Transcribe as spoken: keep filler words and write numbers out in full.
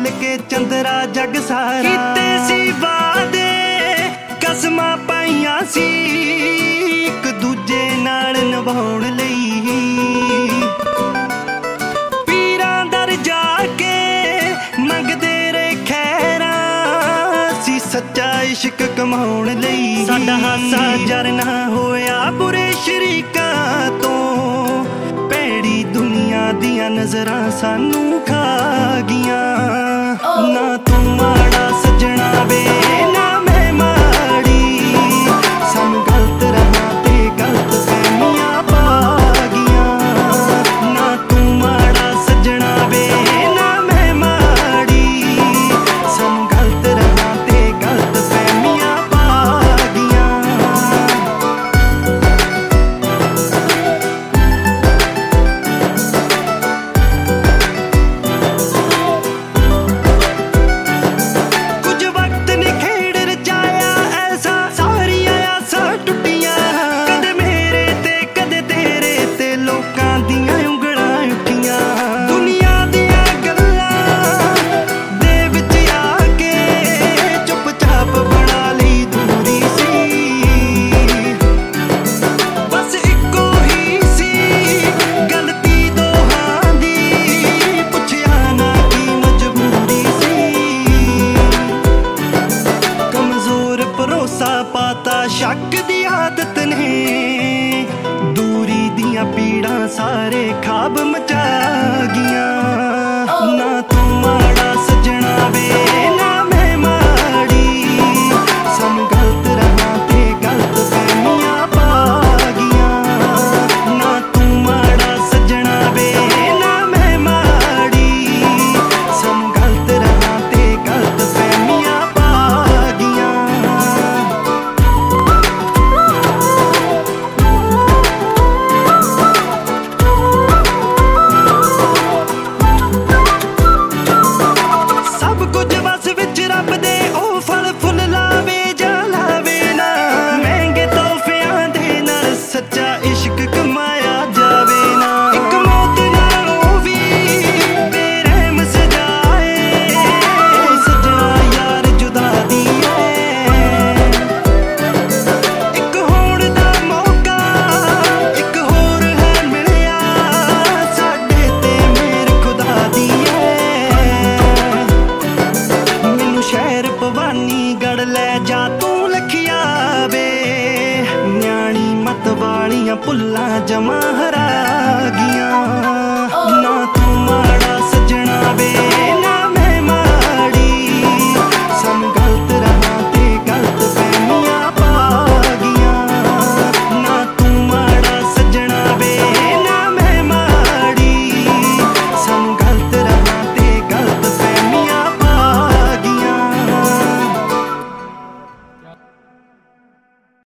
ਭੁੱਲ ਕੇ ਚੰਦਰਾ ਜਗ ਸਾਰਾ। ਕੀਤੇ ਸੀ ਵਾਦੇ ਕਸਮਾਂ ਪਾਈਆਂ ਸੀ ਇੱਕ ਦੂਜੇ ਨਾਲ ਨਿਭਾਉਣ ਲਈ। ਪੀਰਾਂ ਦਰ ਜਾ ਕੇ ਮੰਗਦੇ ਰਹੇ ਖੈਰਾਂ ਸੀ ਸੱਚਾ ਇਸ਼ਕ ਕਮਾਉਣ ਲਈ। ਸਾਡਾ ਹਾਸਾ ਜਰ ਨਾ ਹੋਇਆ ਬੁਰੇ ਸ਼ਰੀਕਾਂ ਤੋਂ, ਭੈੜੀ ਦੁਨੀਆ ਦੀਆਂ ਨਜ਼ਰਾਂ ਸਾਨੂੰ ਖਾ ਗਈਆਂ। ਨਾ ਤੂੰ ਮਾੜਾ ਸੱਜਣਾ ਵੇ ਨਾ ਮੈਂ ਮਾੜੀ, ਸਾਨੂੰ ਗਲਤ ਰਾਹਾਂ ਤੇ ਗਲਤ ਫਹਿਮੀਆਂ ਪਾ ਗਈਆਂ। ਨਾ ਤੂੰ ਮਾੜਾ ਸੱਜਣਾ ਵੇ ਨਾ ਮੈਂ ਮਾੜੀ, ਸਾਨੂੰ ਗਲਤ ਰਾਹਾਂ ਤੇ ਗਲਤ ਫਹਿਮੀਆਂ ਪਾ ਗਈਆਂ। ਪਾਤਾ ਸ਼ੱਕ ਦੀ ਆਦਤ ਨੇ, ਦੂਰੀ ਦੀਆਂ ਪੀੜਾਂ ਸਾਰੇ ਖਾਬ ਮਚਾ ਗਈਆਂ। ਨਾ ਤੂੰ ਮਾੜਾ ਸੱਜਣਾ ਵੇ ਨਾ ਮੈਂ ਮਾੜੀ, ਸਾਨੂੰ ਗਲਤ ਰਾਹਾਂ ਤੇ ਗਲਤ ਫਹਿਮੀਆਂ ਪਾ ਗਈਆਂ। ਨਾ ਤੂੰ ਮਾੜਾ ਸੱਜਣਾ ਵੇ ਨਾ ਮੈਂ ਮਾੜੀ, ਸਾਨੂੰ ਗਲਤ ਰਾਹਾਂ ਤੇ ਗਲਤ ਫਹਿਮੀਆਂ ਪਾ ਗਈਆਂ। ਲੈ ਜਾ ਤੂੰ ਲਖਿਆ ਵੇ, ਨਿਆਣੀ ਮਤ ਵਾਲੀਆਂ ਭੁੱਲਾਂ ਜਮਾ ਹਰਾ